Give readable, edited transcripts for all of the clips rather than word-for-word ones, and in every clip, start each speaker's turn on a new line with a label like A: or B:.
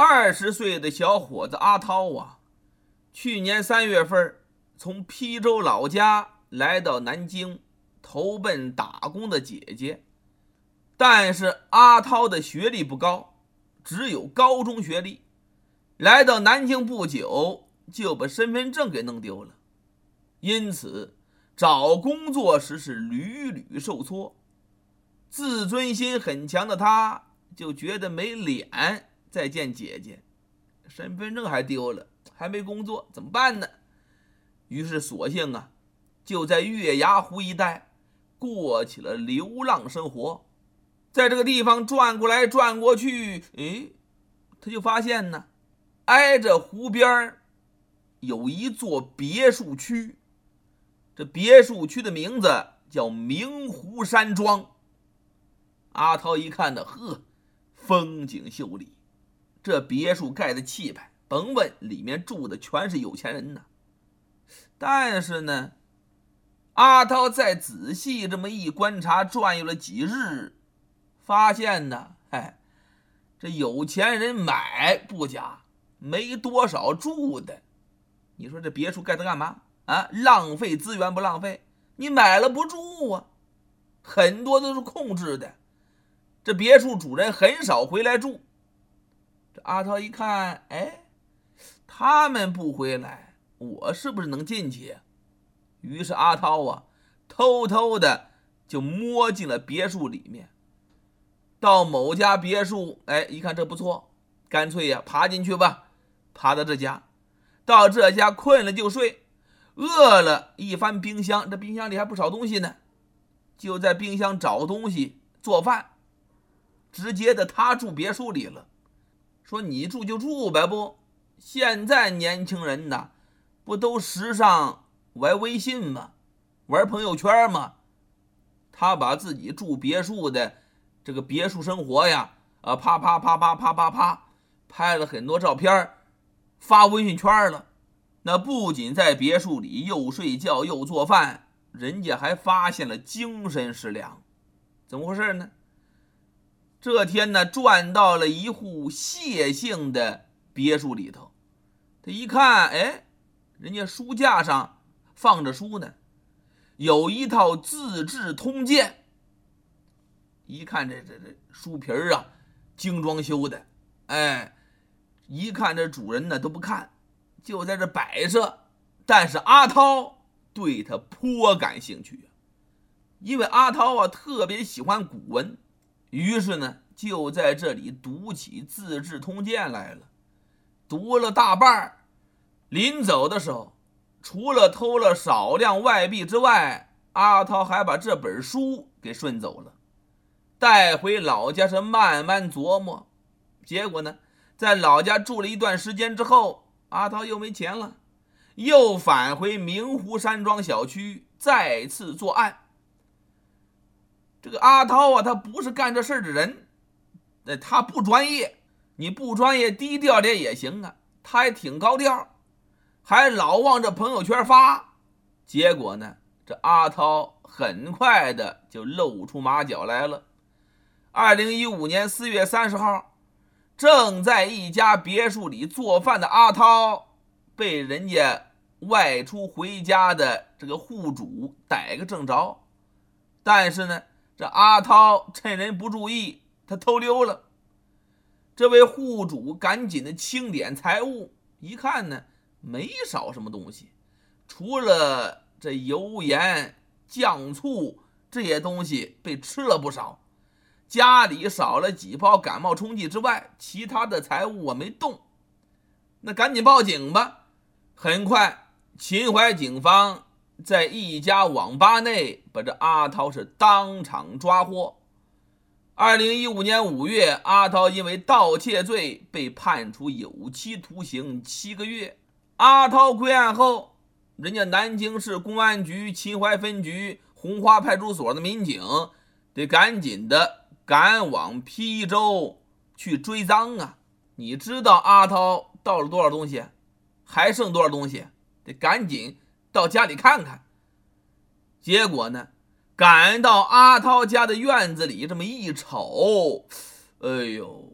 A: 20岁的小伙子阿涛啊，去年3月份从邳州老家来到南京，投奔打工的姐姐。但是阿涛的学历不高，只有高中学历。来到南京不久，就把身份证给弄丢了，因此找工作时是屡屡受挫。自尊心很强的他，就觉得没脸再见姐姐，身份证还丢了，还没工作，怎么办呢？于是索性就在月牙湖一带过起了流浪生活。在这个地方转过来转过去，他就发现挨着湖边有一座别墅区，这别墅区的名字叫明湖山庄。阿涛一看风景秀丽，这别墅盖的气派，甭问里面住的全是有钱人但是阿涛再仔细这么一观察，转悠了几日，发现这有钱人买不假，没多少住的。你说这别墅盖它干嘛浪费资源不浪费？你买了不住很多都是空置的，这别墅主人很少回来住。这阿涛一看，他们不回来，我是不是能进去？于是阿涛偷偷的就摸进了别墅里面。到某家别墅，一看这不错，干脆爬进去吧。爬到这家，到这家困了就睡，饿了一翻冰箱，这冰箱里还不少东西呢，就在冰箱找东西做饭。直接的他住别墅里了，说你住就住呗，不，现在年轻人不都时尚玩微信吗？玩朋友圈吗？他把自己住别墅的这个别墅生活啪拍了很多照片，发微信圈了。那不仅在别墅里又睡觉又做饭，人家还发现了精神食粮。怎么回事呢？这天转到了一户谢姓的别墅里头，他一看，人家书架上放着书呢，有一套《资治通鉴》。一看这书皮精装修的，一看这主人都不看，就在这摆设。但是阿涛对他颇感兴趣，因为阿涛特别喜欢古文，于是就在这里读起《资治通鉴》来了。读了大半，临走的时候，除了偷了少量外币之外，阿涛还把这本书给顺走了，带回老家是慢慢琢磨。结果在老家住了一段时间之后，阿涛又没钱了，又返回明湖山庄小区再次作案。这个阿涛他不是干这事的人，他不专业，你不专业低调点也行他还挺高调，还老往这朋友圈发。结果这阿涛很快的就露出马脚来了。2015年4月30号，正在一家别墅里做饭的阿涛被人家外出回家的这个户主逮个正着。但是这阿涛趁人不注意，他偷溜了。这位户主赶紧的清点财物，一看没少什么东西，除了这油盐酱醋这些东西被吃了不少，家里少了几包感冒冲剂之外，其他的财物没动。那赶紧报警吧。很快秦淮警方在一家网吧内把这阿涛是当场抓获。2015年5月，阿涛因为盗窃罪被判处有期徒刑7个月。阿涛归案后，人家南京市公安局秦淮分局红花派出所的民警得赶紧的赶往邳州去追赃你知道阿涛盗了多少东西，还剩多少东西，得赶紧到家里看看。结果赶到阿涛家的院子里，这么一瞅，这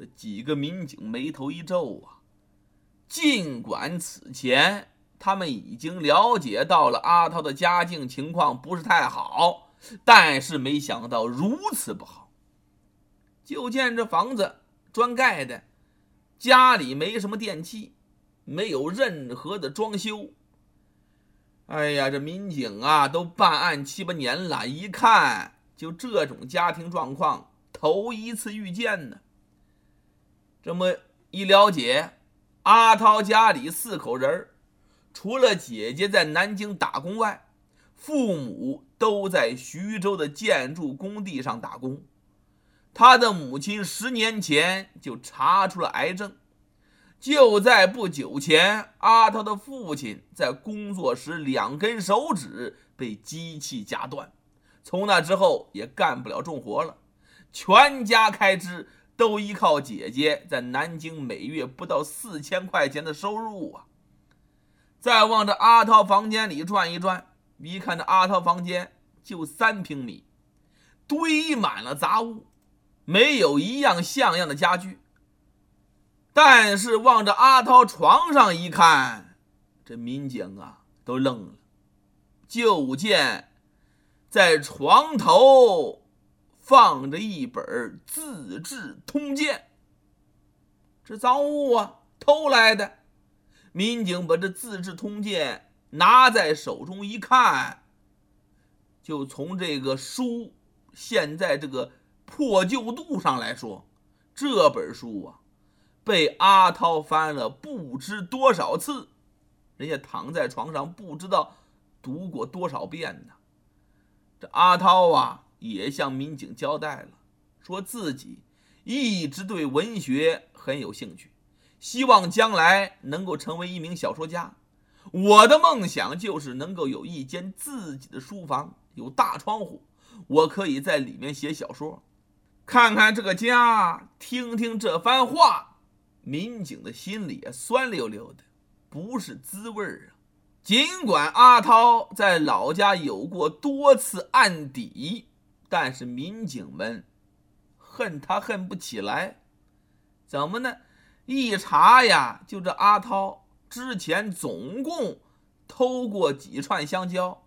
A: 这几个民警眉头一皱啊，尽管此前他们已经了解到了阿涛的家境情况不是太好，但是没想到如此不好。就见这房子砖盖的，家里没什么电器，没有任何的装修。哎呀，这民警啊都办案7、8年了，一看就这种家庭状况头一次遇见呢。这么一了解，阿涛家里4口人，除了姐姐在南京打工外，父母都在徐州的建筑工地上打工。他的母亲10年前就查出了癌症，就在不久前，阿涛的父亲在工作时2根手指被机器夹断，从那之后也干不了重活了，全家开支都依靠姐姐在南京每月不到4000块钱的收入啊。再往这阿涛房间里转一转，一看这阿涛房间就3平米，堆满了杂物，没有一样像样的家具。但是望着阿涛床上一看，这民警啊都愣了，就见在床头放着一本资治通鉴。这赃物啊，偷来的。民警把这资治通鉴拿在手中一看，就从这个书现在这个破旧度上来说，这本书啊被阿涛翻了不知多少次，人家躺在床上不知道读过多少遍呢。这阿涛啊也向民警交代了，说自己一直对文学很有兴趣，希望将来能够成为一名小说家。我的梦想就是能够有一间自己的书房，有大窗户，我可以在里面写小说。看看这个家，听听这番话，民警的心里也酸溜溜的，不是滋味啊。尽管阿涛在老家有过多次案底，但是民警们恨他恨不起来。怎么呢？一查呀，就这阿涛之前总共偷过几串香蕉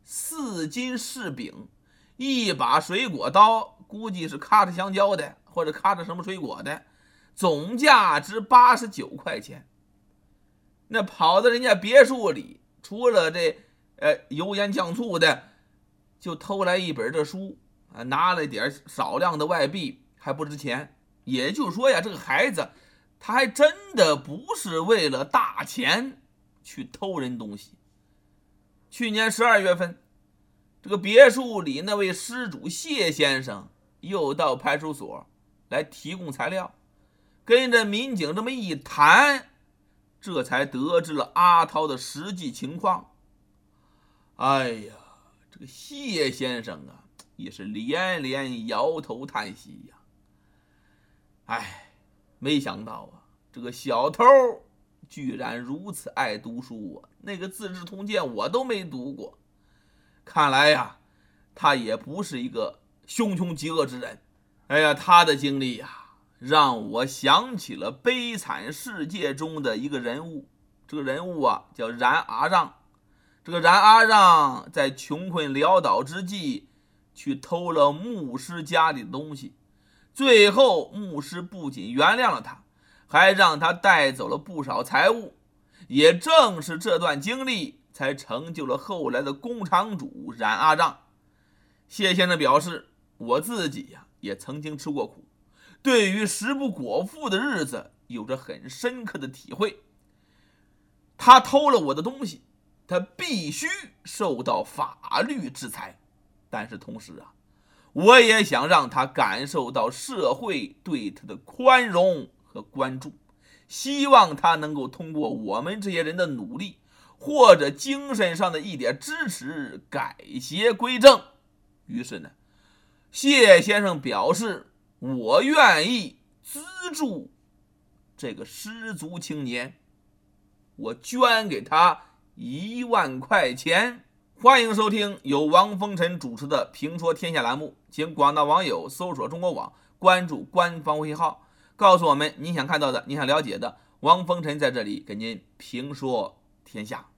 A: ，4斤柿饼，1把水果刀，估计是咔着香蕉的或者咔着什么水果的，总价值89块钱。那跑到人家别墅里，除了这油盐酱醋的，就偷来一本这书，拿了点少量的外币，还不值钱。也就是说呀，这个孩子他还真的不是为了大钱去偷人东西。去年12月份，这个别墅里那位失主谢先生又到派出所来提供材料，跟着民警这么一谈，这才得知了阿涛的实际情况。哎呀，这个谢先生啊也是连连摇头叹息呀。哎，没想到啊，这个小偷居然如此爱读书啊！那个《资治通鉴》我都没读过，看来呀，他也不是一个凶穷极恶之人。哎呀，他的经历呀，让我想起了《悲惨世界》中的一个人物。这个人物啊，叫冉阿让。这个冉阿让在穷困潦倒之际，去偷了牧师家里的东西。最后牧师不仅原谅了他，还让他带走了不少财物。也正是这段经历才成就了后来的工厂主冉阿让。谢先生表示，我自己呀也曾经吃过苦，对于食不果腹的日子有着很深刻的体会。他偷了我的东西，他必须受到法律制裁，但是同时啊，我也想让他感受到社会对他的宽容和关注，希望他能够通过我们这些人的努力，或者精神上的一点支持，改邪归正。于是呢，谢先生表示，我愿意资助这个失足青年，我捐给他1万块钱。欢迎收听由王风尘主持的评说天下栏目，请广大网友搜索中国网，关注官方微信号， 告诉我们您想看到的、您想了解的。王风尘在这里给您评说天下。